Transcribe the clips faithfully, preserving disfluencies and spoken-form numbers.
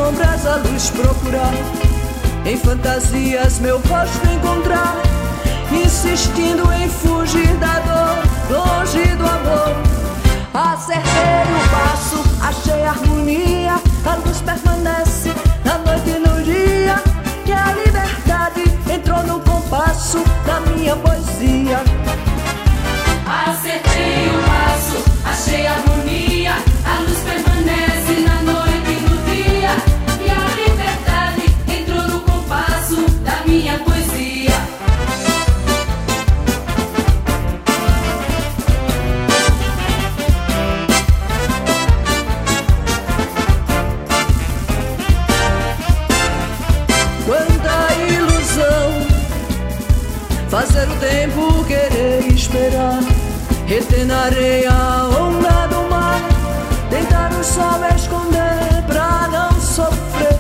sombras a luz procurar, em fantasias meu rosto encontrar, insistindo em fugir da dor, longe do amor. Acertei o passo, achei harmonia, a luz permanece na noite e no dia, e a liberdade entrou no compasso da minha poesia. Acertei o passo, achei harmonia, a luz permanece na noite e no dia, e a liberdade entrou no compasso da minha poesia. Quanta ilusão, fazer o tempo querer esperar, reter na areia a onda do mar, tentar o sol esconder pra não sofrer.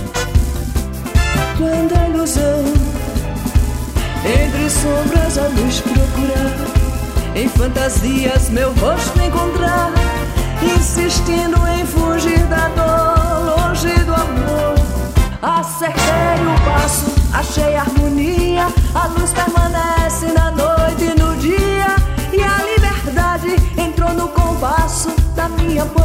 Quanta ilusão, entre sombras a luz procurar, em fantasias meu rosto encontrar, insistindo em fugir da dor, longe do amor. Acertei o passo, achei harmonia, a luz permanece na noite e no dia, e a liberdade entrou no compasso da minha poesia.